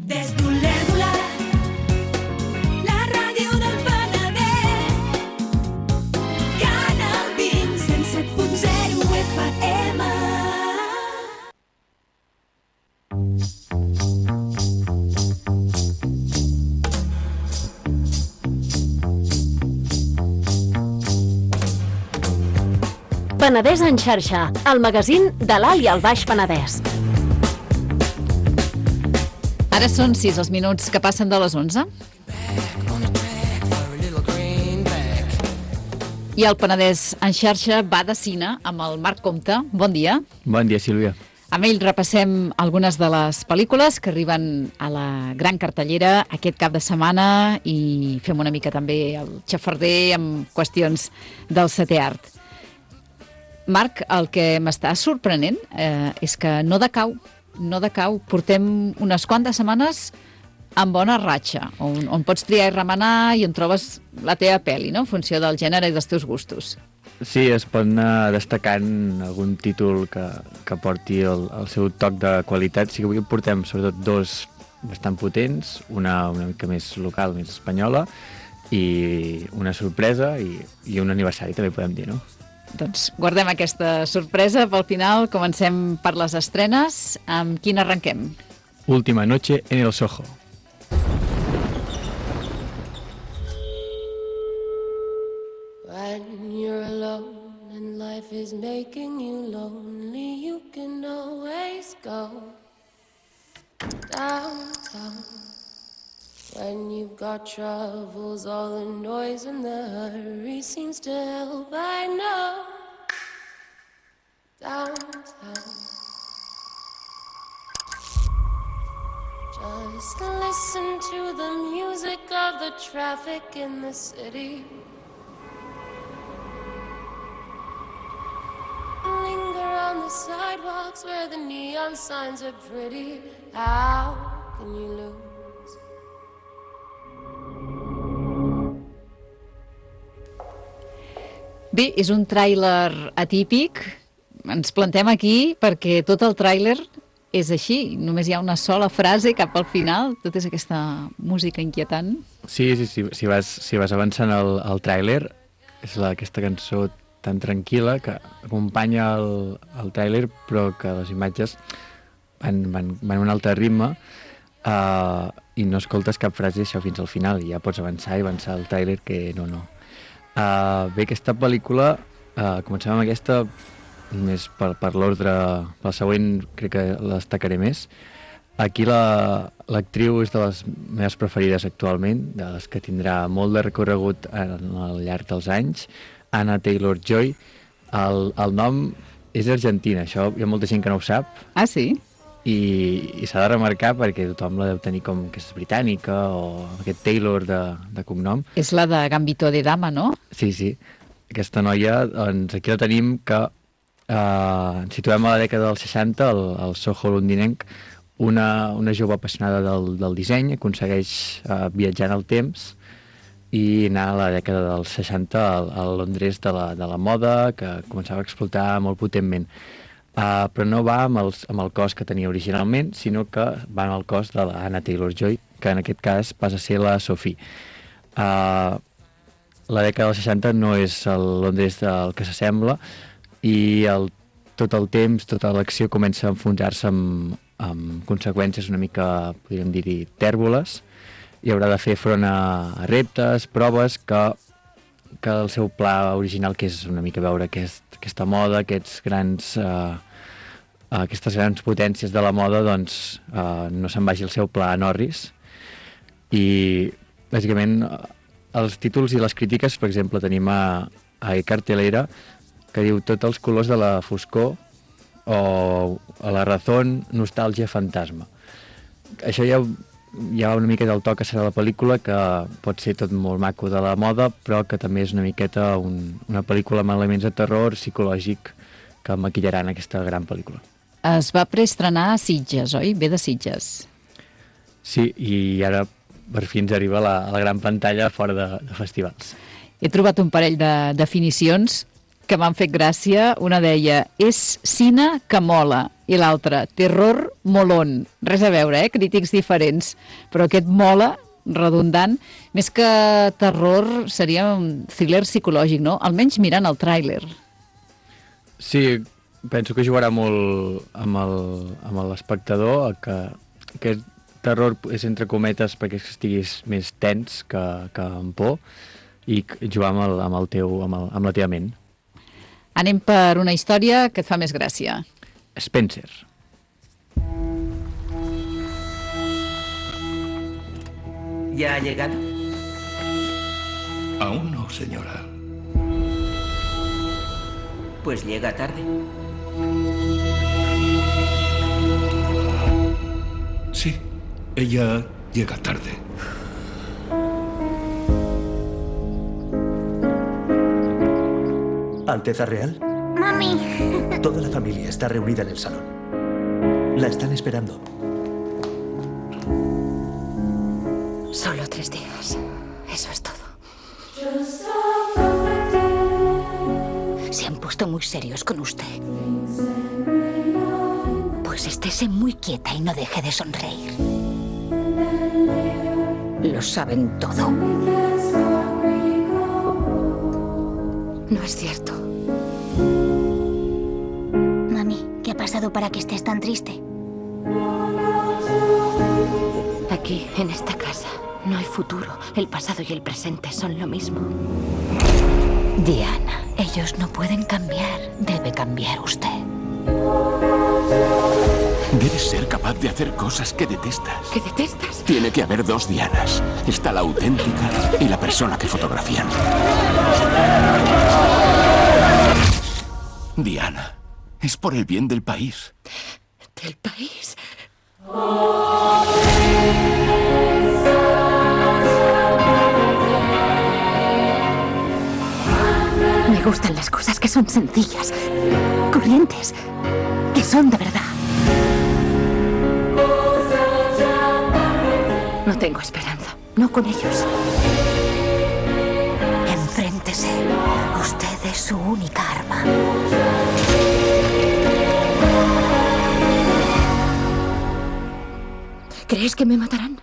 Des d'Olèrdola, la ràdio del Penedès, Canal 20, 107.0 FM. Penedès en xarxa, el magazín de l'Alt i el Baix Penedès. Ara són 6 els minuts que passen de les 11. I el Penedès en xarxa va de cine amb el Marc Comte. Bon dia. Bon dia, Sílvia. Amb ell repassem algunes de les pel·lícules que arriben a la gran cartellera aquest cap de setmana i fem una mica també el xafarder amb qüestions del setè art. Marc, el que m'està sorprenent és que no decau. Portem unes quantes setmanes amb bona ratxa, on pots triar i remenar i on trobes la teva pel·li, no? En funció del gènere i dels teus gustos. Sí, es pot anar destacant algun títol que porti el seu toc de qualitat. Sí que avui portem sobretot dos bastant potents, una mica més local, més espanyola, i una sorpresa i un aniversari, també podem dir, no? Doncs guardem aquesta sorpresa pel final. Comencem per les estrenes. Amb quina arrenquem? Última noche en el Soho. When you're alone and life is making you lonely, you can always go downtown. When you've got troubles, all the noise and the hurry seems to help. I know downtown. Just listen to the music of the traffic in the city. Linger on the sidewalks where the neon signs are pretty. How can you lose? Bé, és un tràiler atípic. Ens plantem aquí perquè tot el tràiler és així. Només hi ha una sola frase cap al final. Tot és aquesta música inquietant. Sí. Si vas avançant el tràiler, és aquesta cançó tan tranquil·la que acompanya el tràiler, però que les imatges van a un altre ritme i no escoltes cap frase això fins al final. I ja pots avançar el tràiler, que no. Bé, aquesta pel·lícula, comencem amb aquesta, més per l'ordre, pel següent crec que la destacaré més. Aquí l'actriu és de les meves preferides actualment, de les que tindrà molt de recorregut al llarg dels anys, Anya Taylor-Joy. El nom és argentina, això hi ha molta gent que no ho sap. Ah, sí? I s'ha de remarcar perquè tothom la deu tenir com que és britànica o aquest Taylor de cognom. És la de Gambito de Dama, no? Sí. Aquesta noia, doncs aquí la tenim que ens situem a la dècada dels 60, al Soho londinenc, una jove apassionada del disseny, aconsegueix viatjar en el temps i anar a la dècada dels 60 al Londres de la moda, que començava a explotar molt potentment. Però no va amb el cos que tenia originalment, sinó que va amb el cos de l'Anya Taylor-Joy, que en aquest cas passa a ser la Sophie. La dècada dels 60 no és el Londres del que s'assembla i tot el temps, tota l'acció comença a enfonsar-se amb conseqüències una mica, podríem dir-hi, tèrboles, i haurà de fer front a reptes, proves que el seu pla original, que és una mica veure aquesta moda, aquestes grans potències de la moda, doncs no se'n vagi el seu pla a Norris. I bàsicament els títols i les crítiques, per exemple, tenim a cartelera que diu tots els colors de la foscor o a la razón, nostàlgia, fantasma. Això ja hi ha una miqueta del to que serà la pel·lícula, que pot ser tot molt maco de la moda, però que també és una miqueta una pel·lícula amb elements de terror psicològic que maquillaran aquesta gran pel·lícula. Es va preestrenar a Sitges, oi? Ve de Sitges. Sí, i ara per fi ens arriba a la gran pantalla fora de festivals. He trobat un parell de definicions. que m'han fet gràcia. Una deia, és cine que mola, i l'altra, terror molón. Res a veure, crítics diferents. Però aquest mola, redundant, més que terror, seria un thriller psicològic, no? Almenys mirant el tràiler. Sí, penso que jugarà molt amb l'espectador, que aquest terror és entre cometes perquè estiguis més tens que amb por, i jugar amb la teva ment. Anem per una història que et fa més gràcia. Spencer. ¿Ya ha llegado? Aún no, señora. Pues llega tarde. Sí, ella llega tarde. ¿Alteza Real? Mami. Toda la familia está reunida en el salón. La están esperando. Solo 3 días. Eso es todo. Se han puesto muy serios con usted. Pues estése muy quieta y no deje de sonreír. Lo saben todo. No es cierto. Mami, ¿qué ha pasado para que estés tan triste? Aquí, en esta casa, no hay futuro. El pasado y el presente son lo mismo. Diana, ellos no pueden cambiar. Debe cambiar usted. Debes ser capaz de hacer cosas que detestas. ¿Qué detestas? Tiene que haber 2 Dianas. Está la auténtica y la persona que fotografían. Diana, es por el bien del país. ¿Del país? Me gustan las cosas que son sencillas, corrientes, que son de verdad. No tengo esperanza, no con ellos. Enfréntese. Usted es su única arma. ¿Crees que me matarán?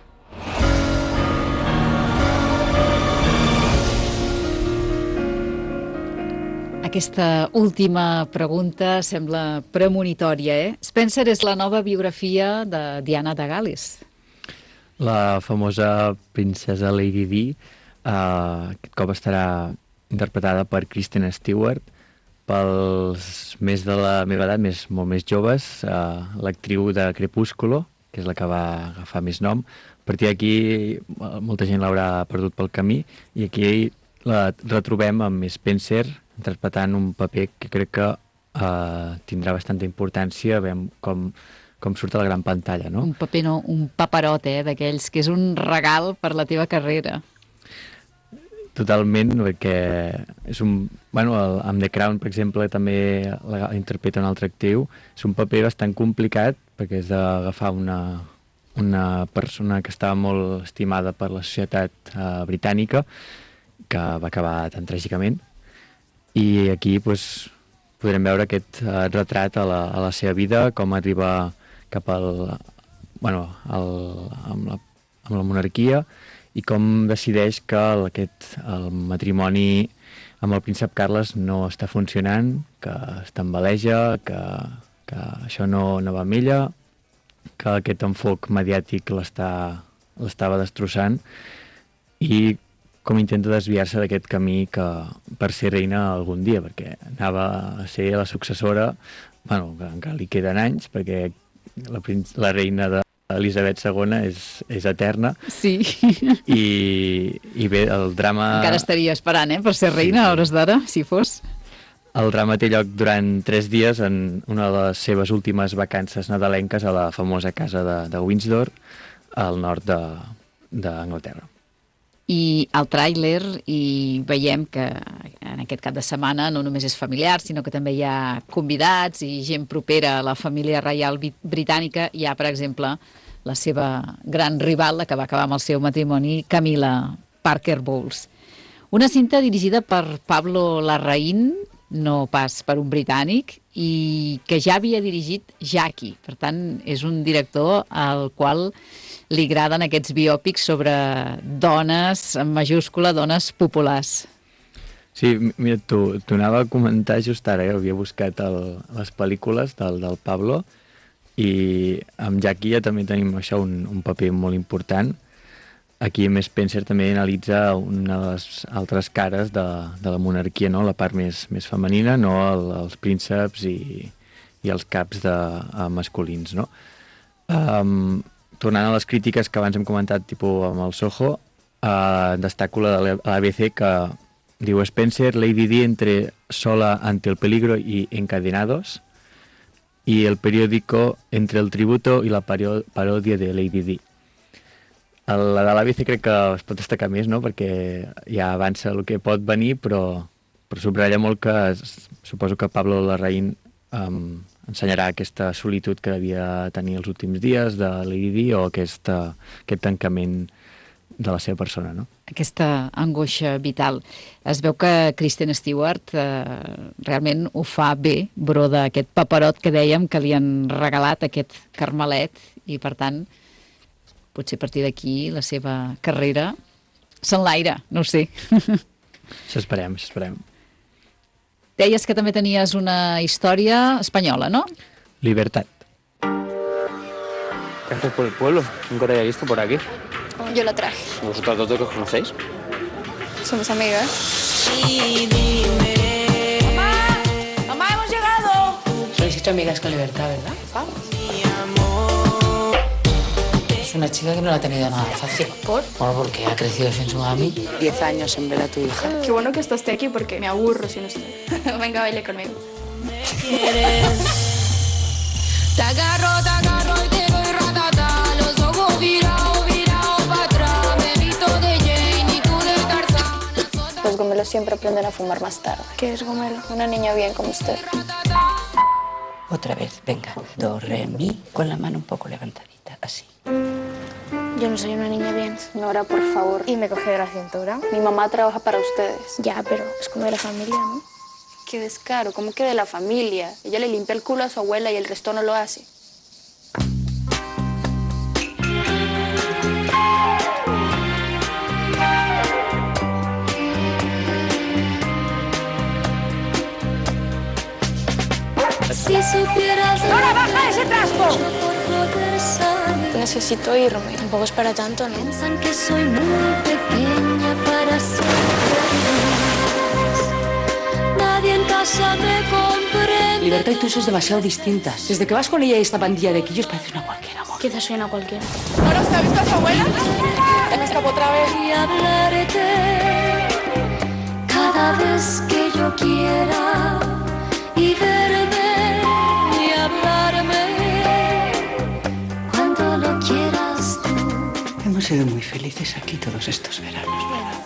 Aquesta última pregunta sembla premonitòria, Spencer és la nova biografia de Diana de Gal·les. La famosa princesa Lady Di, aquest cop estarà interpretada per Kristen Stewart. Pels més de la meva edat, molt més joves, l'actriu de Crepúsculo, que és la que va agafar més nom. A partir d'aquí, molta gent l'haurà perdut pel camí, i aquí la retrobem amb Spencer, interpretant un paper que crec que tindrà bastanta importància, veiem com surt a la gran pantalla, no? Un paper, no, un paperot, d'aquells que és un regal per la teva carrera. Totalment, perquè és un... Bueno, amb The Crown, per exemple, també la interpreta una altra actriu. És un paper bastant complicat, perquè és d'agafar una persona que estava molt estimada per la societat britànica, que va acabar tan tràgicament. I aquí podrem veure aquest retrat a la seva vida, com arriba cap amb la monarquia, i com decideix que el matrimoni amb el príncep Carles no està funcionant, que es tambaleja, que això no va amb ella, que aquest enfoc mediàtic l'estava destrossant, i com intenta desviar-se d'aquest camí per ser reina algun dia, perquè anava a ser la successora, bueno, encara li queden anys, perquè la reina d'Elisabet II és eterna. Sí. I bé, el drama... Encara estaria esperant, per ser reina a hores d'ara, si fos. El drama té lloc durant 3 dies en una de les seves últimes vacances nadalenques a la famosa casa de Windsor, al nord d'Anglaterra. I al tràiler hi veiem que en aquest cap de setmana no només és familiar, sinó que també hi ha convidats i gent propera a la família reial britànica. Hi ha, per exemple, la seva gran rival, la que va acabar amb el seu matrimoni, Camilla Parker Bowles. Una cinta dirigida per Pablo Larraín, no pas per un britànic, i que ja havia dirigit Jackie. Per tant, és un director al qual li agraden aquests biòpics sobre dones, en majúscula, dones populars. Sí, mira, t'ho anava a comentar just ara, havia buscat les pel·lícules del Pablo, i amb Jackie ja també tenim això, un paper molt important. Aquí M. Spencer també analitza una de les altres cares de la monarquia, no? La part més femenina, no els prínceps i els caps masculins, no? Tornant a les crítiques que abans hem comentat, tipus amb el Soho, destaco la de l'ABC, que diu Spencer, Lady Di entre sola ante el peligro y encadenados, y el periódico entre el tributo y la parodia de Lady Di. La de l'ABC crec que es pot destacar més, no? Perquè ja avança el que pot venir, però subratlla molt que suposo que Pablo Larraín ensenyarà aquesta solitud que devia tenir els últims dies de Lady Di, o aquest tancament de la seva persona, no? Aquesta angoixa vital. Es veu que Kristen Stewart realment ho fa bé, broda aquest paperot que dèiem que li han regalat, aquest carmelet, i per tant, potser a partir d'aquí la seva carrera s'enlaira, no ho sé. Això esperem. Deies que també tenies una història espanyola, ¿no? Libertad. ¿Qué haces por el pueblo? Nunca te había visto por aquí. Yo la traje. ¿Vosotras dos de que os conocéis? Somos amigas. ¡Mamá, hemos llegado! Sois hecho amigas con Libertad, ¿verdad? Vamos. Es una chica que no la ha tenido nada fácil. ¿Por? Bueno, porque ha crecido sin su mami. 10 años en ver a tu hija. Qué bueno que esté aquí porque me aburro sin usted. Venga, baile conmigo. Te agarro y te doy ratata. Los ojos virados para atrás. Me visto de Jane y tú de Tarzán. Los gomelos siempre aprenden a fumar más tarde. ¿Qué es gomelo? Una niña bien como usted. Otra vez, venga. Do, re, mi, con la mano un poco levantadita, así. Yo no soy una niña bien. Nora, por favor. Y me coge de la cintura. Mi mamá trabaja para ustedes. Ya, pero es como de la familia, ¿no? Qué descaro, ¿cómo que de la familia? Ella le limpia el culo a su abuela y el resto no lo hace. Si supieras... ¡Nora, baja ese trasco! Necesito irme. Tampoco es para tanto, ¿no? Piensan que soy muy pequeña para ser feliz. Nadie en casa me comprende. Libertad y tú sois demasiado distintas. Desde que vas con ella y esta pandilla de quillos pareces una cualquiera, amor. Quizás soy una cualquiera. ¿Nora, ¿se ha visto a su abuela? Ya me escapó otra vez. Y hablarte cada vez que yo quiera. Y verme y hablarme cuando lo quieras tú. Hemos sido muy felices aquí todos estos veranos, ¿verdad?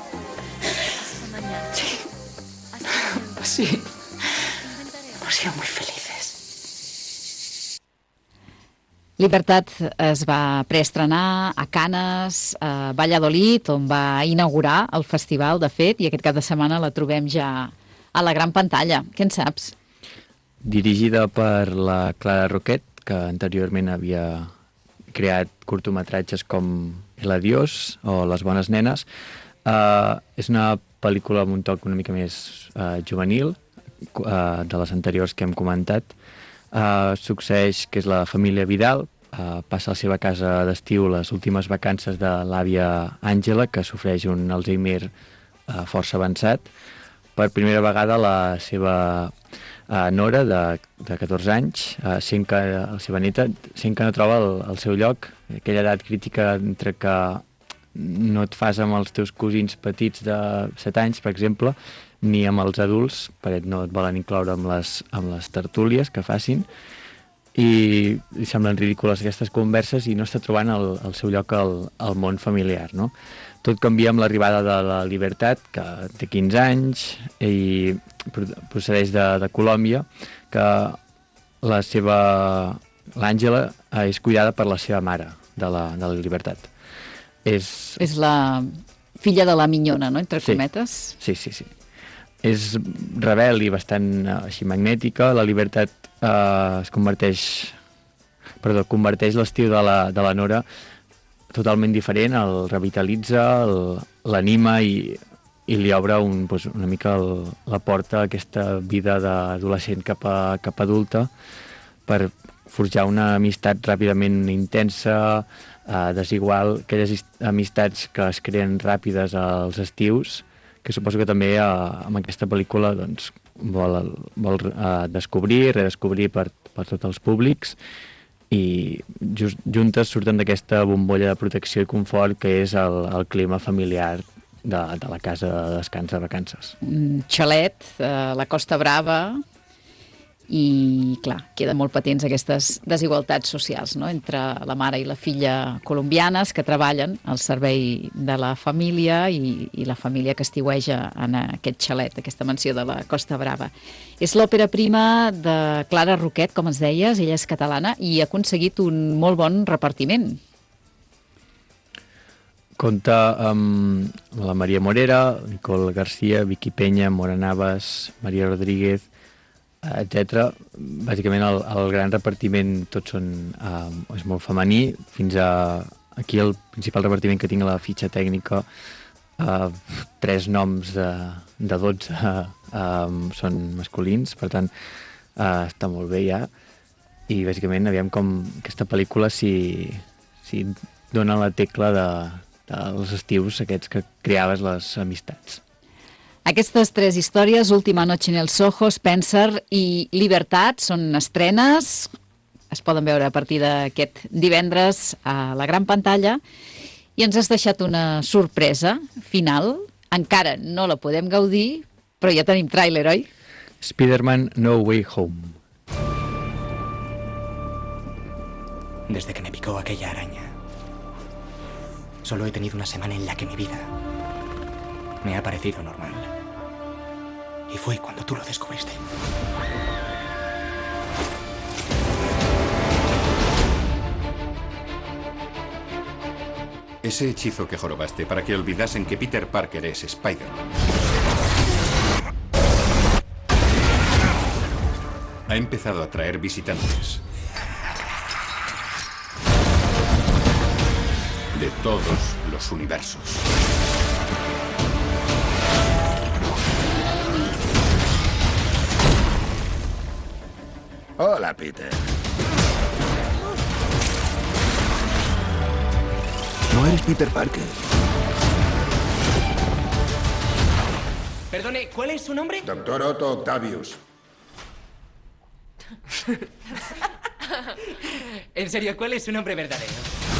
Sí. Pues sí. Hemos sido muy felices. Libertad es va preestrenar a Canes, a Valladolid, on va inaugurar el festival, de fet, i aquest cap de setmana la trobem ja a la gran pantalla. Què en saps? Dirigida per la Clara Roquet, que anteriorment havia creat curtometratges com El adiós o Les bones nenes. És una pel·lícula amb un toc una mica més juvenil, de les anteriors que hem comentat. Succeeix que és la família Vidal, passa a la seva casa d'estiu les últimes vacances de l'àvia Àngela, que sofreix un Alzheimer força avançat. Per primera vegada la seva Nora, de 14 anys, sent que la seva neta sent que no troba el seu lloc, aquella edat crítica entre que no et fas amb els teus cosins petits de 7 anys, per exemple, ni amb els adults, perquè no et volen incloure amb les tertúlies que facin, i li semblen ridícules aquestes converses i no està trobant el seu lloc al món familiar, no? Tot canvia amb l'arribada de la Libertad, que té 15 anys i procedeix de Colòmbia, que l'Àngela és cuidada per la seva mare, de la Libertad. És la filla de la minyona, no?, entre cometes. Sí. és rebel i bastant així magnètica. La Libertat converteix l'estiu de la Nora totalment diferent, el revitalitza, l'anima i li obre una mica la porta a aquesta vida d'adolescent cap a adulta per forjar una amistat ràpidament intensa, desigual, aquelles amistats que es creen ràpides als estius, que suposo que també amb aquesta pel·lícula doncs, vol descobrir, redescobrir per tots els públics, i juntes surten d'aquesta bombolla de protecció i confort que és el clima familiar de la casa de descans de vacances. Un xalet, la Costa Brava, i clar, queden molt patents aquestes desigualtats socials, no?, entre la mare i la filla colombianes que treballen al servei de la família i la família que estiueja en aquest xalet, aquesta mansió de la Costa Brava. És l'òpera prima de Clara Roquet, com ens deies, ella és catalana i ha aconseguit un molt bon repartiment. Compta amb la Maria Morera, Nicole Garcia, Vicky Peña, Mora Navas, Maria Rodríguez, etc. Bàsicament el gran repartiment és molt femení. Fins aquí el principal repartiment que tinc a la fitxa tècnica, 3 noms de 12 són masculins, per tant està molt bé ja, i bàsicament aviam com aquesta pel·lícula si dona la tecla dels estius aquests que creaves les amistats. Aquestes 3 històries, Última noche en el Soho, Spencer i Libertat, són estrenes, es poden veure a partir d'aquest divendres a la gran pantalla, i ens has deixat una sorpresa final, encara no la podem gaudir, però ja tenim tràiler, oi? Spider-Man No Way Home. Desde que me picó aquella araña, solo he tenido una semana en la que mi vida me ha parecido normal. Y fue cuando tú lo descubriste. Ese hechizo que jorobaste para que olvidasen que Peter Parker es Spider-Man ha empezado a traer visitantes de todos los universos. Hola, Peter. No eres Peter Parker. Perdone, ¿cuál es su nombre? Doctor Otto Octavius. En serio, ¿cuál es su nombre verdadero?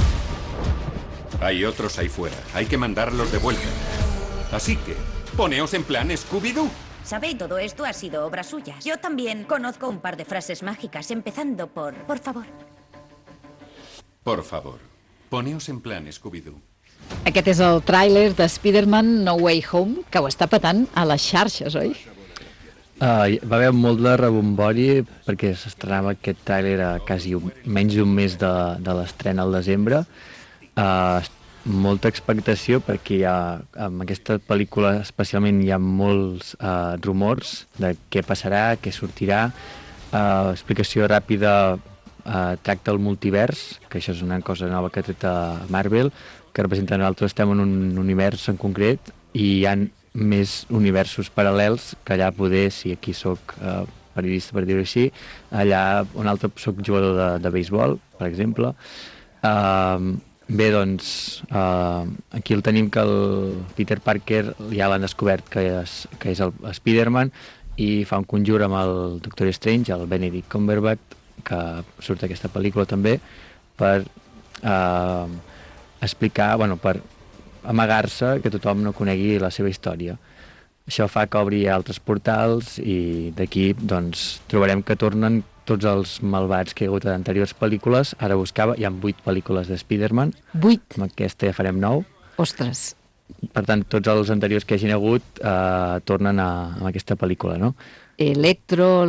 Hay otros ahí fuera. Hay que mandarlos de vuelta. Así que, poneos en plan Scooby-Doo. ¿Sabe? Todo esto ha sido obra suya. Yo también conozco un par de frases mágicas, empezando por favor. Por favor, poneos en plan Scooby-Doo. Aquest és el tràiler de Spider-Man No Way Home, que ho està petant a les xarxes, oi? Va haver molt de rebombori perquè s'estrenava aquest tràiler a quasi menys d'un mes de l'estrena al desembre. Molta expectació perquè amb aquesta pel·lícula especialment hi ha molts rumors de què passarà, què sortirà. Explicació ràpida, tracta el multivers, que això és una cosa nova que ha tret a Marvel, que representa que nosaltres estem en un univers en concret i hi ha més universos paral·lels que allà poder, si aquí soc periodista per dir-ho així, allà on altre soc jugador de béisbol, per exemple. Bé, doncs, aquí el tenim que el Peter Parker ja l'han descobert que és el Spider-Man i fa un conjur amb el Doctor Strange, el Benedict Cumberbatch, que surt aquesta pel·lícula també, per explicar, per amagar-se que tothom no conegui la seva història. Això fa que obri altres portals i d'aquí doncs, trobarem que tornen tots els malvats que hi ha hagut a anteriors pel·lícules. Ara buscava, hi ha 8 pel·lícules de Spider-Man. 8? Amb aquesta ja farem 9. Ostres! Per tant, tots els anteriors que hagin hagut tornen a aquesta pel·lícula, no? Electro,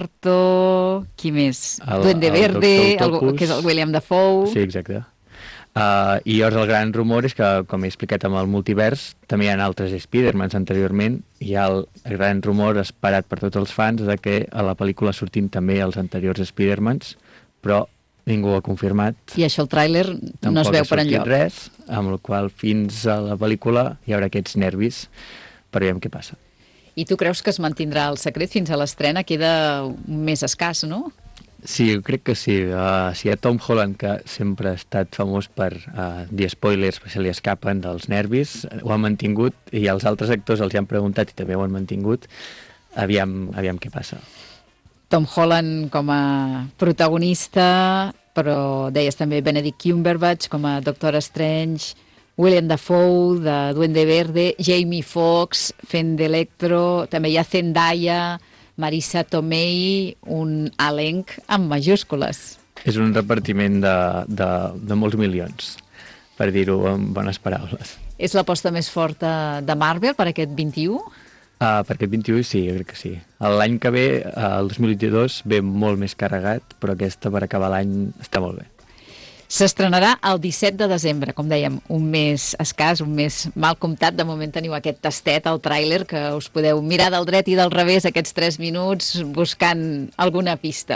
Lagarto... Qui més? Duende Verde, que és el William Dafoe. Sí, exacte. I llavors el gran rumor és que, com he explicat amb el multivers, també hi ha altres Spider-Mans anteriorment, i hi ha el gran rumor esperat per tots els fans de que a la pel·lícula surtin també els anteriors Spider-Mans, però ningú ho ha confirmat. I això el tràiler no es veu per enlloc. Res, amb el qual fins a la pel·lícula hi haurà aquests nervis per veure què passa. I tu creus que es mantindrà el secret fins a l'estrena? Queda un mes escàs, no? Sí, jo crec que sí. Si hi ha Tom Holland, que sempre ha estat famós per dir spoilers, perquè se li escapen dels nervis, ho ha mantingut, i els altres actors els hi han preguntat i també ho han mantingut. Aviam què passa. Tom Holland com a protagonista, però deies també Benedict Cumberbatch com a Doctor Strange, William Dafoe de Duende Verde, Jamie Foxx fent d'Electro, també hi ha Zendaya, Marisa Tomei, un elenc amb majúscules. És un repartiment de molts milions, per dir-ho amb bones paraules. És l'aposta més forta de Marvel per aquest 21? Per aquest 21 sí, jo crec que sí. L'any que ve, el 2022, ve molt més carregat, però aquesta per acabar l'any està molt bé. S'estrenarà el 17 de desembre, com dèiem, un mes escàs, un mes mal comptat. De moment teniu aquest tastet, el tràiler, que us podeu mirar del dret i del revés aquests 3 minuts buscant alguna pista.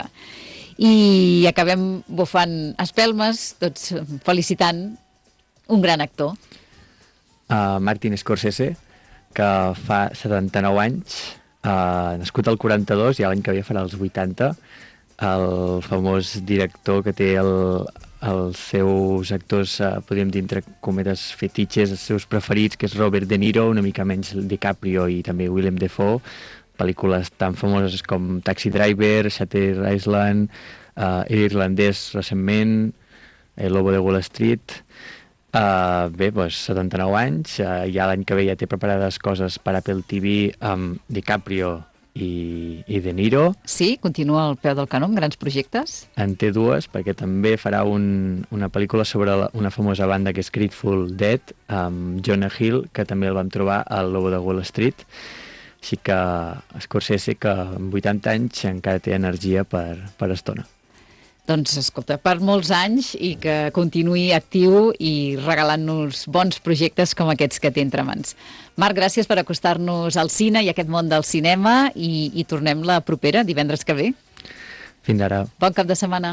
I acabem bufant espelmes, tots felicitant un gran actor. Martin Scorsese, que fa 79 anys, nascut al 42 i l'any que ve farà els 80, el famós director que té els seus actors, podríem dir entre cometes fetitxes, els seus preferits, que és Robert De Niro, una mica menys DiCaprio i també Willem Dafoe, pel·lícules tan famoses com Taxi Driver, Shutter Island, Irlandès recentment, El Lobo de Wall Street. Bé, doncs 79 anys, ja l'any que ve ja té preparades coses per Apple TV amb DiCaprio i De Niro. Sí, continua al peu del canó amb grans projectes? En té 2, perquè també farà una pel·lícula sobre una famosa banda que és Grateful Dead, amb Jonah Hill, que també el vam trobar al Lobo de Wall Street. Així que Scorsese, que amb 80 anys encara té energia per estona. Doncs, escolta, per molts anys i que continuï actiu i regalant-nos bons projectes com aquests que té entre mans. Marc, gràcies per acostar-nos al cine i a aquest món del cinema i tornem la propera, divendres que ve. Fins ara. Bon cap de setmana.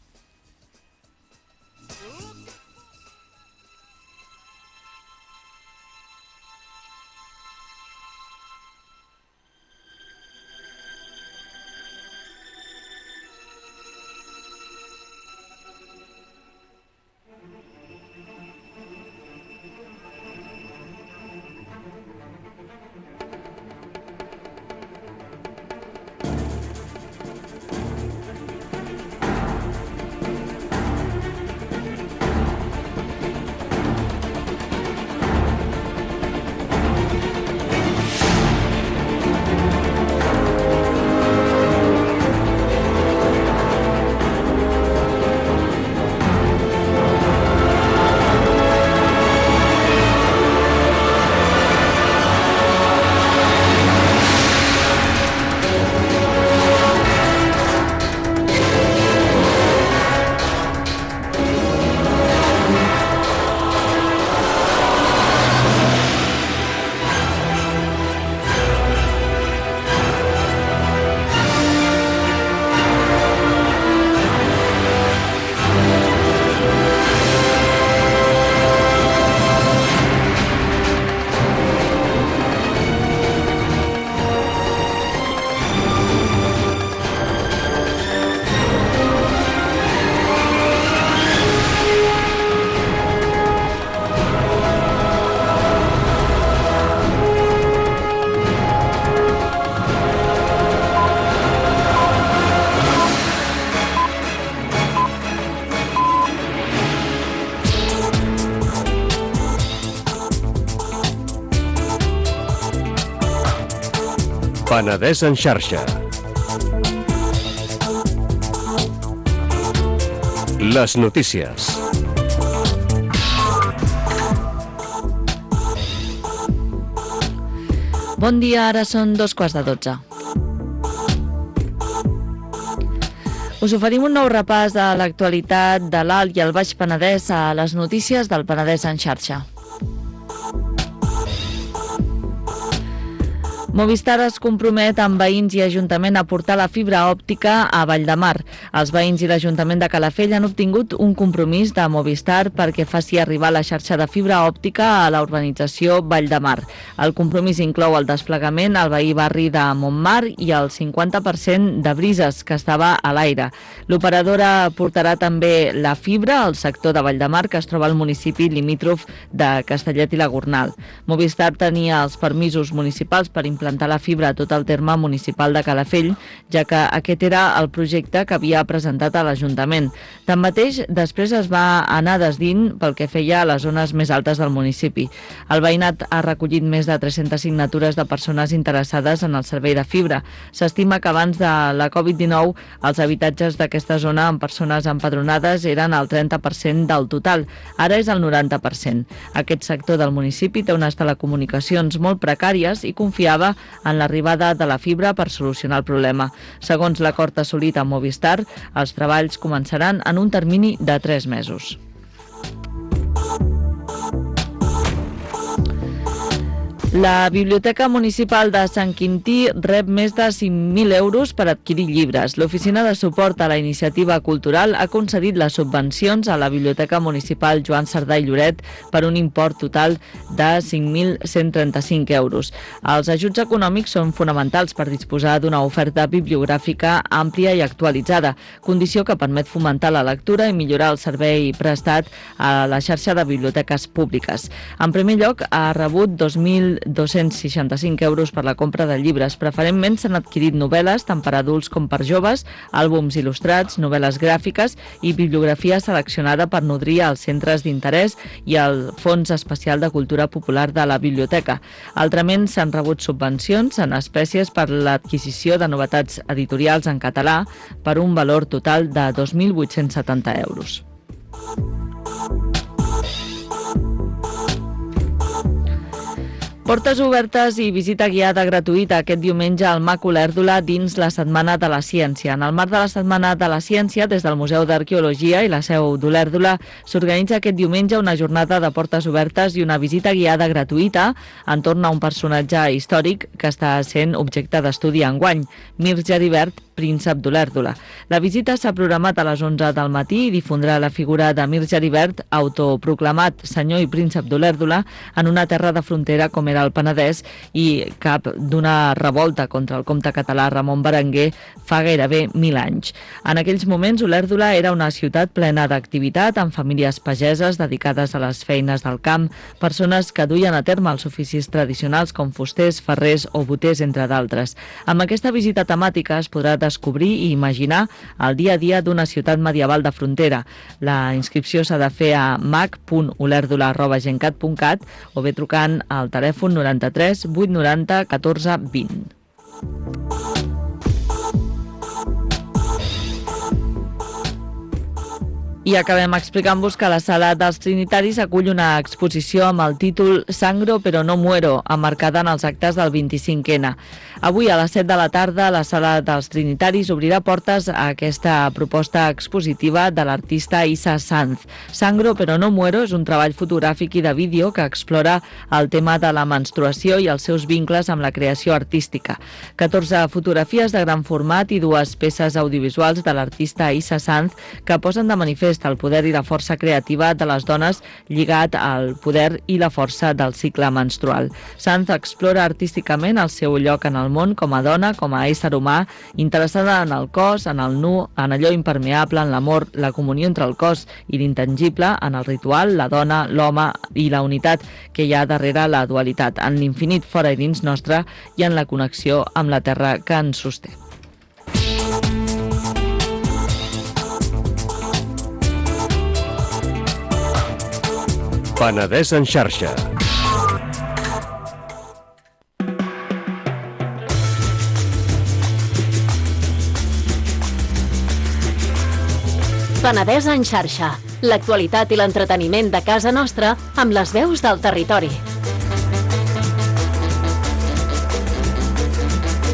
Penedès en xarxa. Les notícies. Bon dia, ara són 12:15. Us oferim un nou repàs de l'actualitat de l'Alt i el Baix Penedès a les notícies del Penedès en xarxa. Movistar es compromet amb veïns i Ajuntament a portar la fibra òptica a Valldemar. Els veïns i l'Ajuntament de Calafell han obtingut un compromís de Movistar perquè faci arribar la xarxa de fibra òptica a la urbanització Valldemar. El compromís inclou el desplegament al veí barri de Montmar i el 50% de Brises, que estava a l'aire. L'operadora portarà també la fibra al sector de Valldemar, que es troba al municipi limítrof de Castellet i la Gornal. Movistar tenia els permisos municipals per implantar la fibra a tot el terme municipal de Calafell, ja que aquest era el projecte que havia presentat a l'Ajuntament. Tanmateix, després es va anar desdient pel que feia a les zones més altes del municipi. El veïnat ha recollit més de 300 signatures de persones interessades en el servei de fibra. S'estima que abans de la Covid-19 els habitatges d'aquesta zona amb persones empadronades eren el 30% del total. Ara és el 90%. Aquest sector del municipi té unes telecomunicacions molt precàries i confiava en l'arribada de la fibra per solucionar el problema. Segons l'acord assolit amb Movistar, els treballs començaran en un termini de 3 mesos. La Biblioteca Municipal de Sant Quintí rep més de 5.000 euros per adquirir llibres. L'Oficina de Suport a la Iniciativa Cultural ha concedit les subvencions a la Biblioteca Municipal Joan Cerdà i Lloret per un import total de 5.135 euros. Els ajuts econòmics són fonamentals per disposar d'una oferta bibliogràfica àmplia i actualitzada, condició que permet fomentar la lectura i millorar el servei prestat a la xarxa de biblioteques públiques. En primer lloc, ha rebut 2.265 euros per la compra de llibres. Preferentment s'han adquirit novel·les tant per adults com per joves, àlbums il·lustrats, novel·les gràfiques i bibliografia seleccionada per nodrir els centres d'interès i el Fons Especial de Cultura Popular de la Biblioteca. Altrament s'han rebut subvencions en espècies per l'adquisició de novetats editorials en català per un valor total de 2.870 euros. Portes obertes i visita guiada gratuïta aquest diumenge al MAC Olèrdola dins la Setmana de la Ciència. En el marc de la Setmana de la Ciència, des del Museu d'Arqueologia i la seu d'Olèrdola, s'organitza aquest diumenge una jornada de portes obertes i una visita guiada gratuïta entorn a un personatge històric que està sent objecte d'estudi enguany, Mir Geribert, príncep d'Olèrdola. La visita s'ha programat a les 11 del matí i difondrà la figura de Mir Geribert, autoproclamat senyor i príncep d'Olèrdola, en una terra de frontera com era el Penedès i cap d'una revolta contra el comte català Ramon Berenguer fa gairebé 1.000 anys. En aquells moments, Olèrdola era una ciutat plena d'activitat, amb famílies pageses dedicades a les feines del camp, persones que duien a terme els oficis tradicionals com fusters, ferrers o boters, entre d'altres. Amb aquesta visita temàtica es podrà descobrir i imaginar el dia a dia d'una ciutat medieval de frontera. La inscripció s'ha de fer a mac.olèrdola@gencat.cat o bé trucant al telèfon 93 890 14 20. I acabem explicant-vos que la Sala dels Trinitaris acull una exposició amb el títol Sangro però no muero, emmarcada en els actes del 25N. Avui a les 7 de la tarda la Sala dels Trinitaris obrirà portes a aquesta proposta expositiva de l'artista Issa Sanz. Sangro però no muero és un treball fotogràfic i de vídeo que explora el tema de la menstruació i els seus vincles amb la creació artística. 14 fotografies de gran format i 2 peces audiovisuals de l'artista Issa Sanz que posen de manifest el poder i la força creativa de les dones lligat al poder i la força del cicle menstrual. Sanz explora artísticament el seu lloc en el món com a dona, com a ésser humà, interessada en el cos, en el nu, en allò impermeable, en l'amor, la comunió entre el cos i l'intangible, en el ritual, la dona, l'home i la unitat que hi ha darrere la dualitat, en l'infinit fora i dins nostre i en la connexió amb la terra que ens sosté. Penedès en xarxa. Penedès en xarxa. L'actualitat i l'entreteniment de casa nostra amb les veus del territori.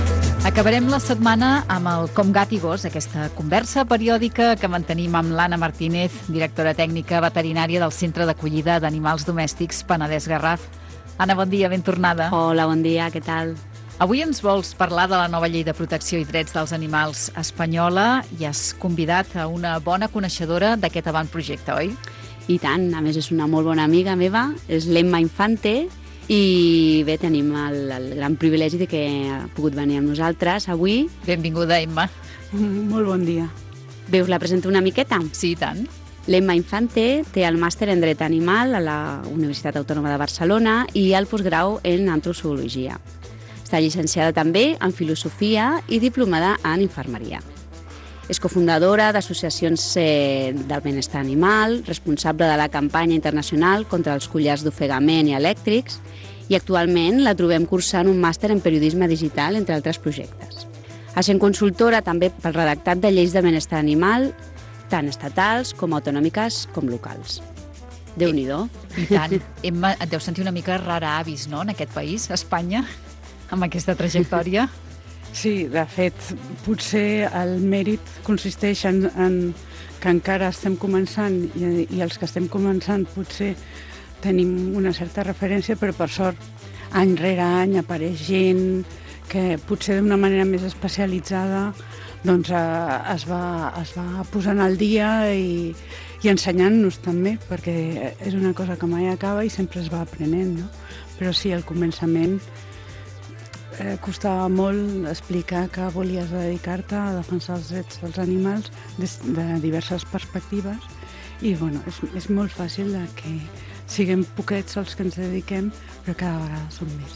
Acabarem la setmana amb el Com gat i gos, aquesta conversa periòdica que mantenim amb l'Anna Martínez, directora tècnica veterinària del Centre d'Acollida d'Animals Domèstics Penedès Garraf. Anna, bon dia, ben tornada. Hola, bon dia, què tal? Avui ens vols parlar de la nova llei de protecció i drets dels animals espanyola i has convidat a una bona coneixedora d'aquest avantprojecte, oi? I tant, a més és una molt bona amiga meva, és l'Emma Infante, i bé, tenim el gran privilegi de que ha pogut venir amb nosaltres avui. Benvinguda, Emma. Molt bon dia. Bé, us la presento una miqueta? Sí, i tant. L'Emma Infante té el màster en dret animal a la Universitat Autònoma de Barcelona i el postgrau en antrozoologia. Està llicenciada també en filosofia i diplomada en infermeria. És cofundadora d'associacions del benestar animal, responsable de la campanya internacional contra els collars d'ofegament i elèctrics i actualment la trobem cursant un màster en periodisme digital, entre altres projectes. Essent consultora també pel redactat de lleis de benestar animal, tant estatals com autonòmiques com locals. Déu-n'hi-do. I tant. Emma, et deus sentir una mica rara avis, no?, en aquest país, Espanya, amb aquesta trajectòria. Sí, de fet, potser el mèrit consisteix en que encara estem començant i els que estem començant potser tenim una certa referència, però per sort, any rere any apareix gent que potser d'una manera més especialitzada doncs es va posant al dia i ensenyant-nos també, perquè és una cosa que mai acaba i sempre es va aprenent, no? Però sí, al començament costava molt explicar que volies dedicar-te a defensar els drets dels animals des de diverses perspectives i bueno, és molt fàcil que siguem poquets els que ens dediquem, però cada vegada som més.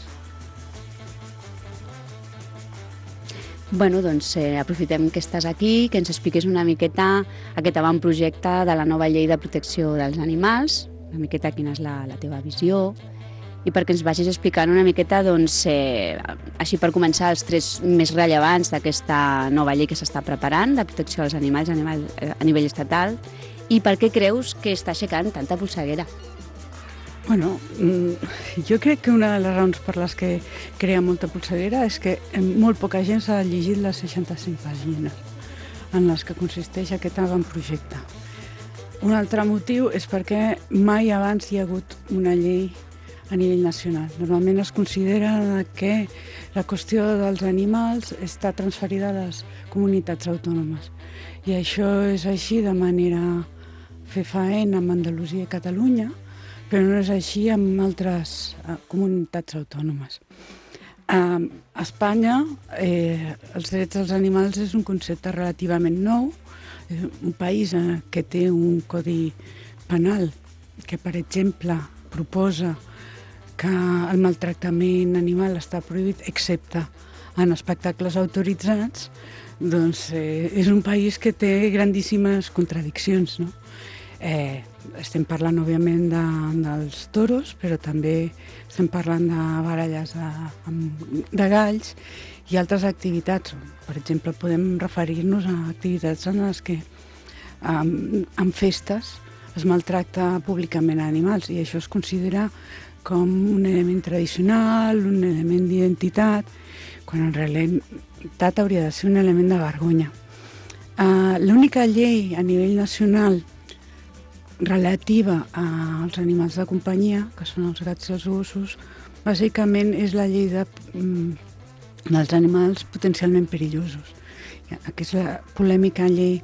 Bueno, doncs aprofitem que estàs aquí, que ens expliquis una miqueta aquest avantprojecte de la nova llei de protecció dels animals, una miqueta quina és la teva visió, i perquè ens vagis explicant una miqueta, doncs, així per començar, els trets més rellevants d'aquesta nova llei que s'està preparant de protecció dels animals a nivell estatal i per què creus que està aixecant tanta polseguera? Bueno, jo crec que una de les raons per les que crea molta polseguera és que molt poca gent s'ha llegit les 65 pàgines en les que consisteix aquest avantprojecte. Un altre motiu és perquè mai abans hi ha hagut una llei a nivell nacional. Normalment es considera que la qüestió dels animals està transferida a les comunitats autònomes. I això és així de manera fefaent amb Andalusia i Catalunya, però no és així amb altres comunitats autònomes. A Espanya, els drets dels animals és un concepte relativament nou. És un país que té un codi penal que, per exemple, proposa que el maltractament animal està prohibit, excepte en espectacles autoritzats, doncs és un país que té grandíssimes contradiccions, no? Estem parlant, òbviament, dels toros, però també estem parlant de baralles de galls i altres activitats. Per exemple, podem referir-nos a activitats en les que en festes es maltracta públicament animals i això es considera com un element tradicional, un element d'identitat, quan en realitat hauria de ser un element de vergonya. L'única llei a nivell nacional relativa als animals de companyia, que són els gats i els gossos, bàsicament és la llei dels animals potencialment perillosos. Aquesta és la polèmica llei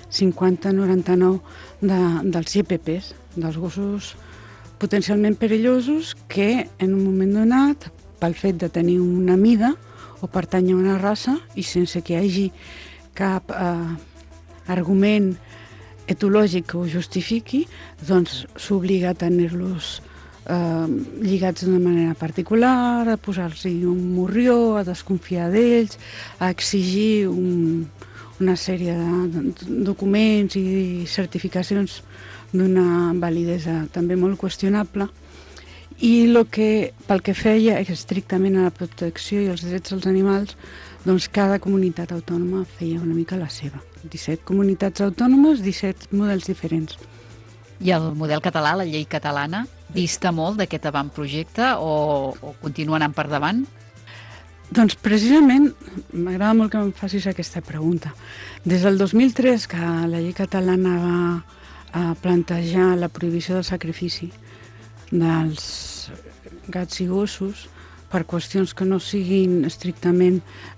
5099 dels GPPs, dels gossos potencialment perillosos, que en un moment donat, pel fet de tenir una mida o pertànyer a una raça i sense que hi hagi cap argument etològic que ho justifiqui, doncs s'obliga a tenir-los lligats d'una manera particular, a posar-los un morrió, a desconfiar d'ells, a exigir una sèrie de documents i certificacions d'una validesa també molt qüestionable. I pel que feia estrictament a la protecció i els drets dels animals, doncs cada comunitat autònoma feia una mica la seva. 17 comunitats autònomes, 17 models diferents. I el model català, la llei catalana, dista molt d'aquest avantprojecte o continua anant per davant? Doncs precisament m'agrada molt que em facis aquesta pregunta. Des del 2003 que la llei catalana va plantejar la prohibició del sacrifici dels gats i gossos per qüestions que no siguin estrictament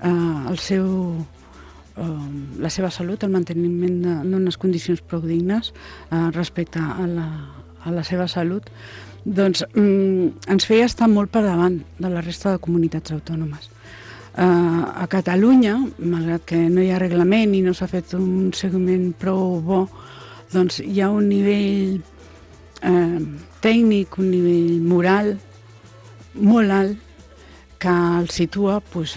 la seva salut, el manteniment d'unes condicions prou dignes respecte a la seva salut, doncs ens feia estar molt per davant de la resta de comunitats autònomes. A Catalunya, malgrat que no hi ha reglament i no s'ha fet un seguiment prou bo, doncs hi ha un nivell tècnic, un nivell moral molt alt que el situa,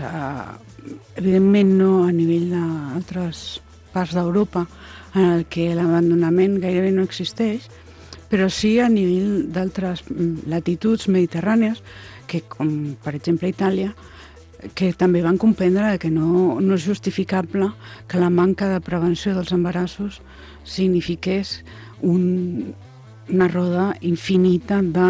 evidentment no a nivell d'altres parts d'Europa en el que l'abandonament gairebé no existeix, però sí a nivell d'altres latituds mediterrànies, que com per exemple Itàlia, que també van comprendre que no és justificable que la manca de prevenció dels embarassos signifiqués una roda infinita de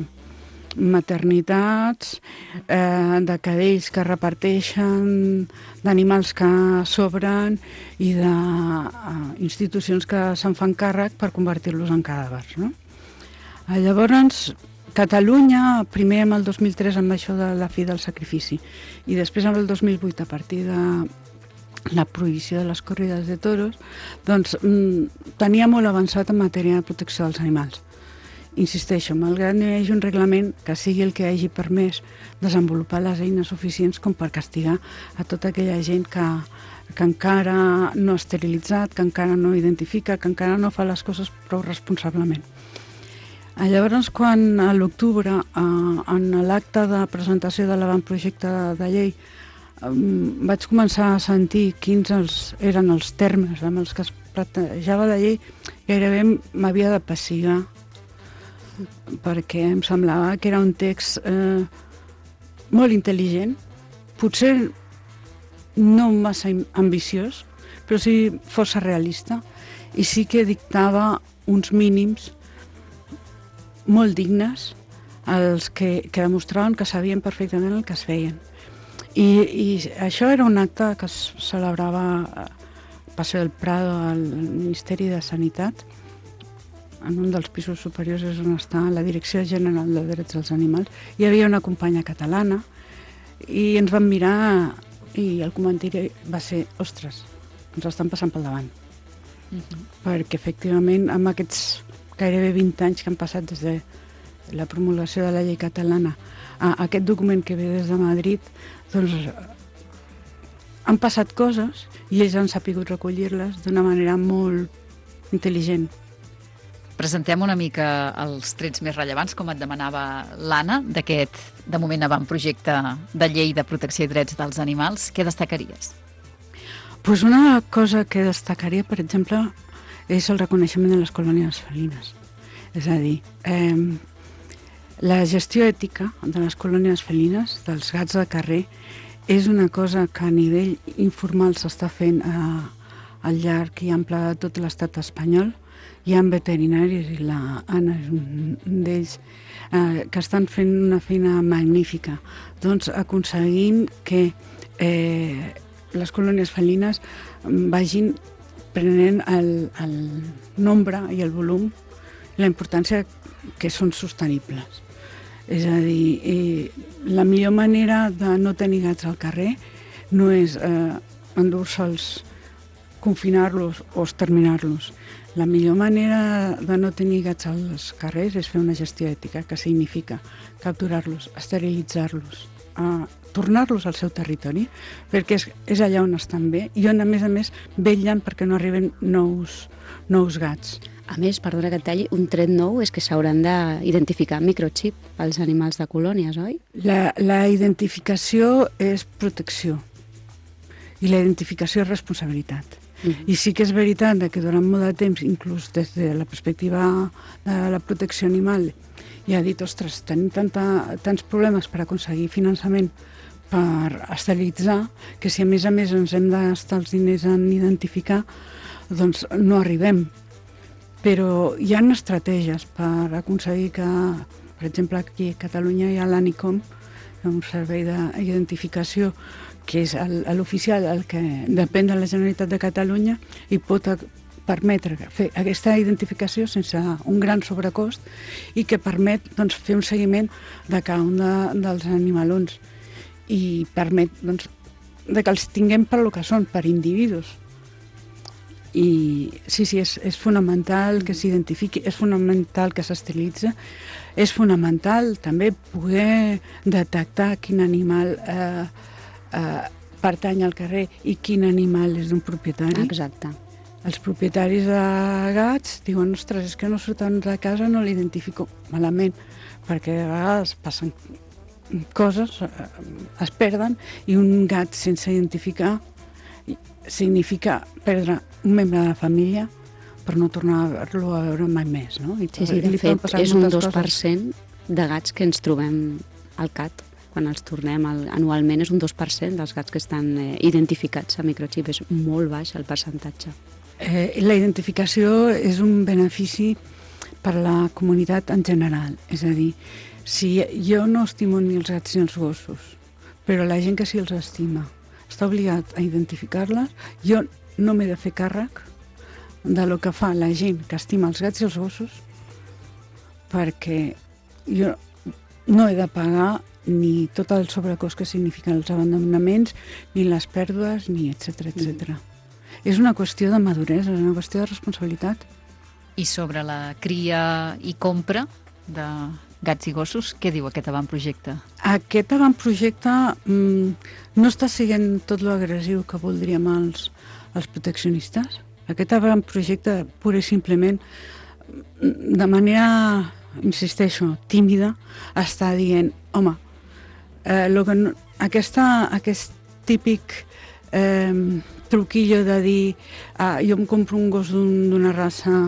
maternitats, de cadells que reparteixen, d'animals que sobren i d'institucions que se'n fan càrrec per convertir-los en cadàvers, no? Llavors, Catalunya, primer amb el 2003 amb això de la fi del sacrifici i després amb el 2008 a partir de la prohibició de les corrides de toros, doncs tenia molt avançat en matèria de protecció dels animals. Insisteixo, malgrat no hi hagi un reglament que sigui el que hagi permès desenvolupar les eines suficients com per castigar a tota aquella gent que encara no ha esterilitzat, que encara no identifica, que encara no fa les coses prou responsablement. Llavors, quan a l'octubre, en l'acte de presentació de l'avantprojecte de llei, vaig començar a sentir quins eren els termes amb els que es plantejava la llei, gairebé m'havia de pessigar, perquè em semblava que era un text molt intel·ligent, potser no massa ambiciós, però sí força realista, i sí que dictava uns mínims molt dignes, els que demostraven que sabien perfectament el que es feien. I això era un acte que es celebrava a Paseo del Prado, al Ministeri de Sanitat, en un dels pisos superiors és on està la Direcció General de Drets dels Animals. Hi havia una companya catalana i ens vam mirar i el comentari va ser: ostres, ens estan passant pel davant. Perquè efectivament amb aquests gairebé 20 anys que han passat des de la promulgació de la llei catalana a aquest document que ve des de Madrid, doncs han passat coses i ells han sapigut recollir-les d'una manera molt intel·ligent. Presentem una mica els trets més rellevants, com et demanava l'Anna, d'aquest, de moment, avantprojecte de llei de protecció i drets dels animals. Què destacaries? Pues una cosa que destacaria, per exemple, és el reconeixement de les colònies felines. És a dir, la gestió ètica de les colònies felines, dels gats de carrer, és una cosa que a nivell informal s'està fent al llarg i ample de tot l'estat espanyol. Hi ha veterinaris, i la Anna és un d'ells, que estan fent una feina magnífica, doncs aconseguint que les colònies felines vagin prenent el nombre i el volum i la importància que són sostenibles. És a dir, la millor manera de no tenir gats al carrer no és endur-se'ls, confinar-los o exterminar-los. La millor manera de no tenir gats als carrers és fer una gestió ètica, que significa capturar-los, esterilitzar-los, tornar-los al seu territori, perquè és allà on estan bé i on, a més, vetllen perquè no arriben nous gats. A més, perdona que et talli, un tret nou és que s'hauran d'identificar microchip als animals de colònies, oi? La identificació és protecció i la identificació és responsabilitat. I sí que és veritat que durant molt de temps, inclús des de la perspectiva de la protecció animal, i ha dit, ostres, tenim tants problemes per aconseguir finançament per esterilitzar, que si a més ens hem de gastar els diners en identificar, doncs no arribem. Però hi ha estratègies per aconseguir que, per exemple, aquí a Catalunya hi ha l'ANICOM, que un servei d'identificació, que és l'oficial, el que depèn de la Generalitat de Catalunya, i pot permetre fer aquesta identificació sense un gran sobrecost i que permet doncs, fer un seguiment de cada un dels animalons i permet doncs, de que els tinguem per lo que són, per individus. I sí, és fonamental que s'identifiqui, és fonamental que s'esterilitzi, és fonamental també poder detectar quin animal pertany al carrer i quin animal és d'un propietari. Exacte. Els propietaris de gats diuen, ostres, és que no surten de casa, no l'identifico malament, perquè a vegades passen coses, es perden, i un gat sense identificar significa perdre un membre de la família per no tornar-lo a veure mai més, no? Sí, de fet, és un 2% de gats que ens trobem al CAT. Quan els tornem anualment és un 2% dels gats que estan identificats a microxip. És molt baix el percentatge. La identificació és un benefici per a la comunitat en general. És a dir, si jo no estimo ni els gats ni els gossos, però la gent que sí els estima està obligat a identificar-les, jo no m'he de fer càrrec de lo que fa la gent que estima els gats i els gossos, perquè jo no he de pagar ni tot el sobrecost que signifiquen els abandonaments, ni les pèrdues, ni etcètera, etcètera. És una qüestió de maduresa, és una qüestió de responsabilitat. I sobre la cria i compra de gats i gossos, què diu aquest avantprojecte? Aquest avantprojecte no està sent tot lo agressiu que voldríem els proteccionistes. Aquest avantprojecte, pura i simplement, de manera, insisteixo, tímida, està dient, home, aquest típic truquillo de dir jo em compro un gos d'una raça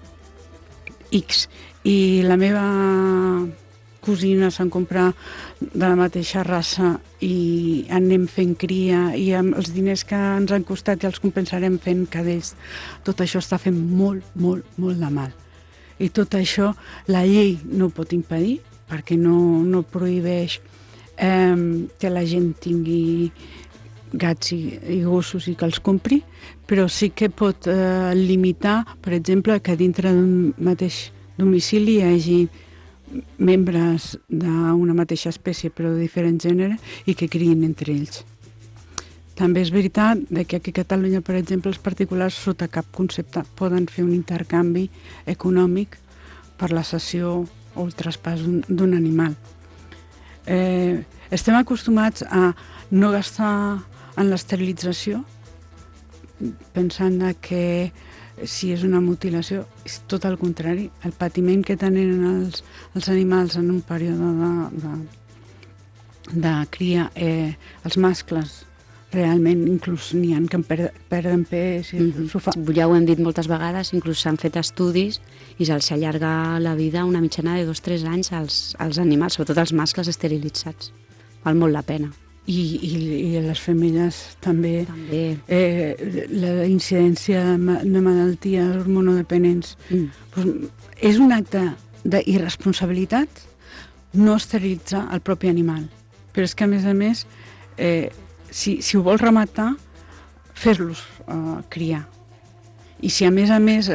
X i la meva cosina se'n compra de la mateixa raça i anem fent cria i amb els diners que ens han costat i els compensarem fent cadells. Tot això està fent molt, molt, molt de mal. I tot això la llei no ho pot impedir perquè no prohibeix que la gent tingui gats i gossos i que els compri, però sí que pot limitar, per exemple, que dintre d'un mateix domicili hi hagi membres d'una mateixa espècie però de diferent gènere i que crien entre ells. També és veritat que aquí a Catalunya, per exemple, els particulars sota cap concepte poden fer un intercanvi econòmic per la cessió o el traspàs d'un animal. Estem acostumats a no gastar en l'esterilització, pensant que si és una mutilació, és tot el contrari. El patiment que tenen els animals en un període de cria, els mascles, realment inclús n'hi ha que perden pes. Ja ho hem dit moltes vegades, inclús s'han fet estudis i se'ls allarga la vida una mitjana de 2-3 anys als animals, sobretot els mascles esterilitzats. Val molt la pena. I les femelles també. La incidència de malalties hormonodependents. És un acte d'irresponsabilitat no esterilitzar el propi animal. Però és que, a més, si ho vols rematar, fer-los criar. I si, a més,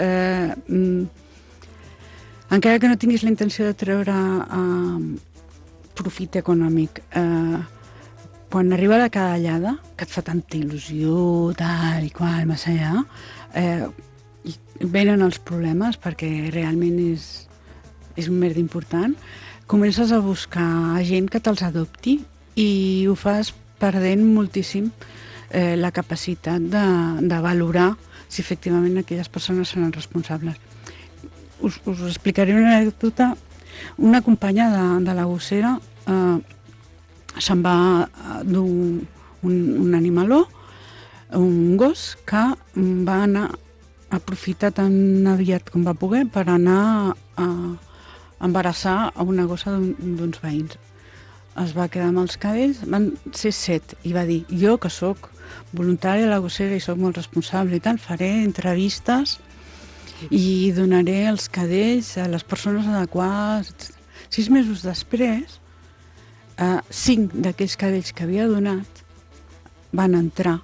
encara que no tinguis la intenció de treure profit econòmic, quan arriba la cadallada, que et fa tanta il·lusió, tal i qual, més allà, venen els problemes perquè realment és un merda important, comences a buscar gent que te'ls adopti i ho fas perdent moltíssim la capacitat de valorar si efectivament aquelles persones seran responsables. Us explicaré una anècdota. Una companya de la gossera se'n va dur un animaló, un gos, que va anar a aprofitar tan aviat com va poder per anar a embarassar a una gossa d'uns veïns. Es va quedar amb els cadells, van ser 7, i va dir, jo que sóc voluntària a la gossera i sóc molt responsable i tal, faré entrevistes i donaré els cadells a les persones adequades. 6 mesos després 5 d'aquells cadells que havia donat van entrar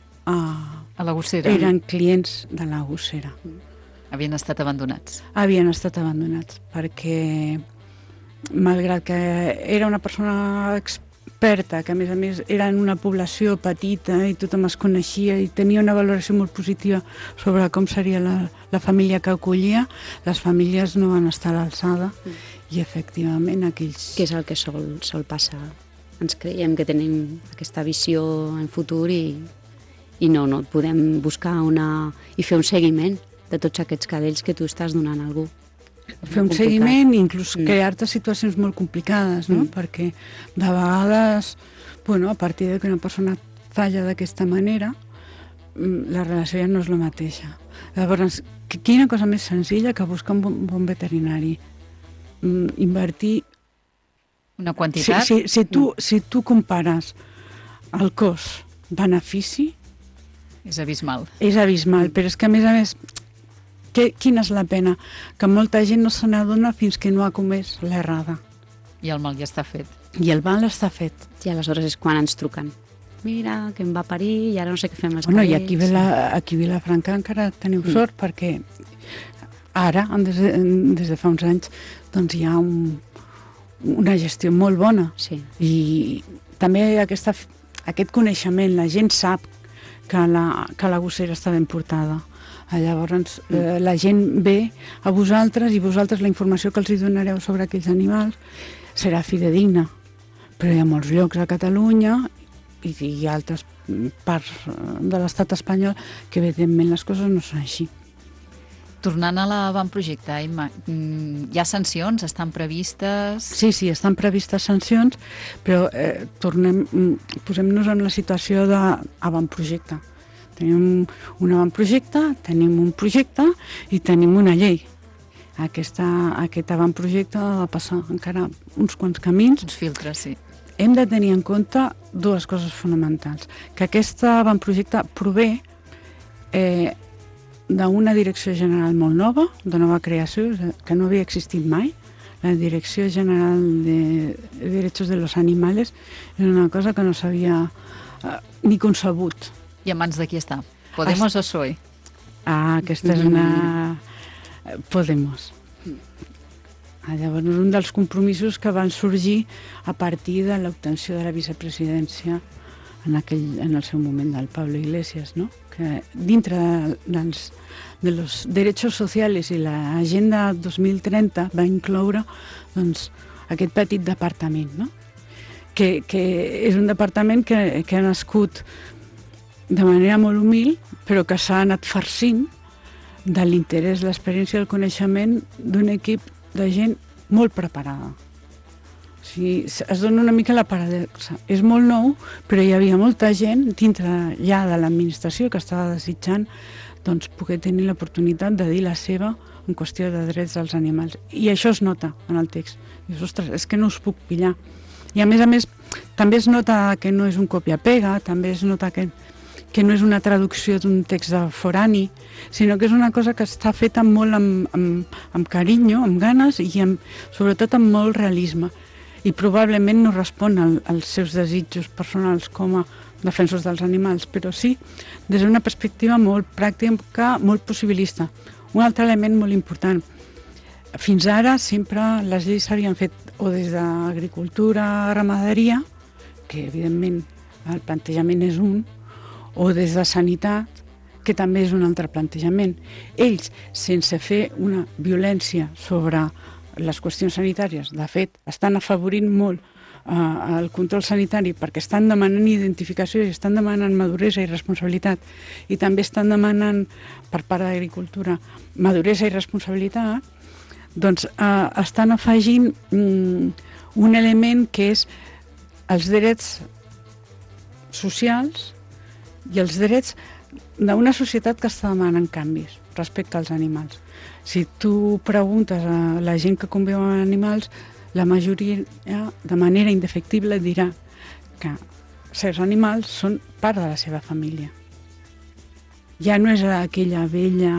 a la gossera. Eren clients de la gossera. Havien estat abandonats. Havien estat abandonats, perquè malgrat que era una persona experta, que a més era en una població petita i tothom es coneixia i tenia una valoració molt positiva sobre com seria la família que acollia, les famílies no van estar a l'alçada i efectivament aquells... Que és el que sol passar. Ens creiem que tenim aquesta visió en futur i no podem buscar i fer un seguiment de tots aquests cadells que tu estàs donant a algú. Fer un seguiment i inclús crear-te situacions molt complicades, no? Perquè de vegades, a partir de que una persona falla d'aquesta manera, la relació ja no és la mateixa. Llavors, quina cosa més senzilla que buscar un bon veterinari? Invertir... Una quantitat? Si tu compares el cost-benefici... És abismal. És abismal, però és que a més, quina és la pena? Que molta gent no se n'adona fins que no ha comès l'errada. I el mal ja està fet. I el mal està fet. I aleshores és quan ens truquen. Mira, que em va parir i ara no sé què fem els cadells. I aquí a Vilafranca encara teniu sort perquè ara, des de fa uns anys, doncs hi ha una gestió molt bona. Sí. I també aquest coneixement, la gent sap que la gossera està ben portada. Llavors la gent ve a vosaltres i vosaltres la informació que els donareu sobre aquells animals serà fidedigna. Però hi ha molts llocs a Catalunya i altres parts de l'estat espanyol que evidentment les coses no són així. Tornant a l'avantprojecte, Imma, hi ha sancions? Estan previstes? Sí, estan previstes sancions, però posem-nos en la situació d'avantprojecte. Tenim un avantprojecte, tenim un projecte i tenim una llei. Aquest avantprojecte ha de passar encara uns quants camins. Uns filtres, sí. Hem de tenir en compte dues coses fonamentals. Que aquest avantprojecte prové d'una direcció general molt nova, de nova creació, que no havia existit mai. La Direcció General de Derechos de los Animales és una cosa que no s'havia ni concebut. I a mans de qui està? Podemos o PSOE? Aquesta és una... Podemos. Llavors, un dels compromisos que van sorgir a partir de l'obtenció de la vicepresidència en el seu moment del Pablo Iglesias, no? Que dintre de los derechos sociales i l'agenda 2030 va incloure aquest petit departament, no? Que és un departament que ha nascut de manera molt humil, però que s'ha anat farcint de l'interès, l'experiència i el coneixement d'un equip de gent molt preparada. O sigui, es dona una mica la paradoxa. És molt nou, però hi havia molta gent dintre ja de l'administració que estava desitjant poder tenir l'oportunitat de dir la seva en qüestió de drets dels animals. I això es nota en el text. Dius, ostres, és que no us puc pillar. I a més, també es nota que no és un copia-pega, també es nota que no és una traducció d'un text de forani, sinó que és una cosa que està feta molt amb carinyo, amb ganes i sobretot amb molt realisme. I probablement no respon als seus desitjos personals com a defensors dels animals, però sí des d'una perspectiva molt pràctica, molt possibilista. Un altre element molt important. Fins ara sempre les lleis s'havien fet o des d'agricultura, ramaderia, que evidentment el plantejament és un, o des de sanitat, que també és un altre plantejament. Ells, sense fer una violència sobre les qüestions sanitàries, de fet, estan afavorint molt el control sanitari perquè estan demanant identificació i estan demanant maduresa i responsabilitat i també estan demanant per part d'Agricultura maduresa i responsabilitat, doncs estan afegint un element que és els drets socials i els drets d'una societat que està demanant canvis respecte als animals. Si tu preguntes a la gent que conviu amb animals, la majoria de manera indefectible dirà que certs animals són part de la seva família. Ja no és aquella vella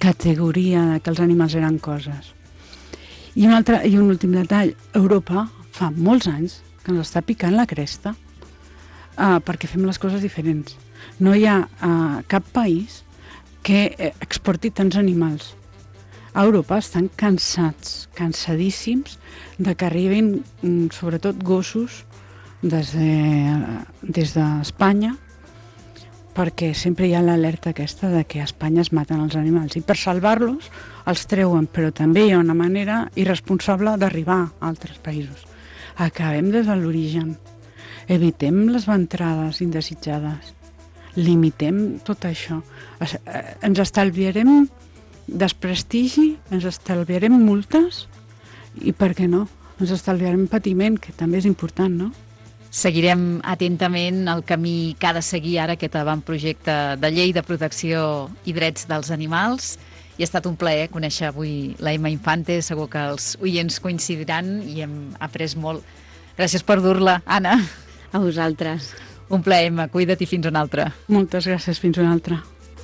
categoria que els animals eren coses. I un últim detall, Europa fa molts anys que ens està picant la cresta perquè fem les coses diferents. No hi ha cap país que exporti tants animals. A Europa estan cansadíssims de que arribin sobretot gossos des d'Espanya, perquè sempre hi ha l'alerta aquesta de que a Espanya es maten els animals i per salvar-los els treuen, però també hi ha una manera irresponsable d'arribar a altres països. Acabem des de l'origen, evitem les ventrades indesitjades, limitem tot això, ens estalviarem desprestigi, ens estalviarem multes i, per què no, ens estalviarem patiment, que també és important, no? Seguirem atentament el camí que ha de seguir ara aquest avantprojecte de llei de protecció i drets dels animals. I ha estat un plaer conèixer avui la Emma Infante. Segur que els oients coincidiran i hem après molt. Gràcies per dur-la, Anna. A vosaltres. Un plaer, Emma. Cuida't i fins una altra. Moltes gràcies. Fins una altra.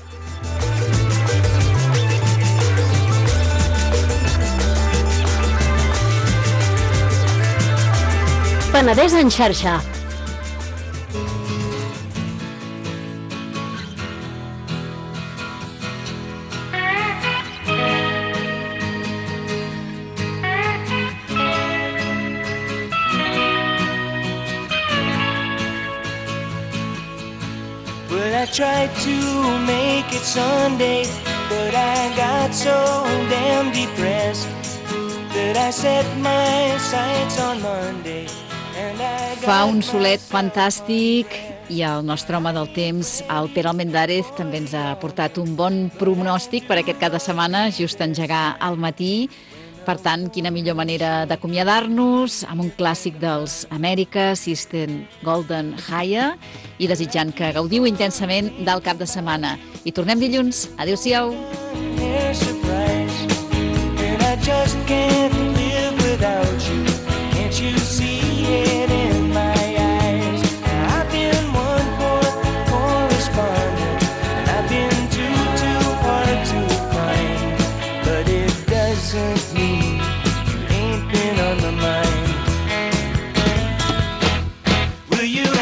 Penedès en xarxa. Well, I tried to make it Sunday, but I got so damn depressed that I set my sights on Monday. Fa un solet fantàstic i el nostre home del temps, el Pere Almendárez, també ens ha portat un bon pronòstic per aquest cap de setmana, just engegar al matí. Per tant, quina millor manera d'acomiadar-nos amb un clàssic dels Amèrica, System Golden Higher, i desitjant que gaudiu intensament del cap de setmana. I tornem dilluns. Adéu-siau. It in my eyes. I've been one poor correspondent, and I've been too hard to find. But it doesn't mean you ain't been on my mind. Will you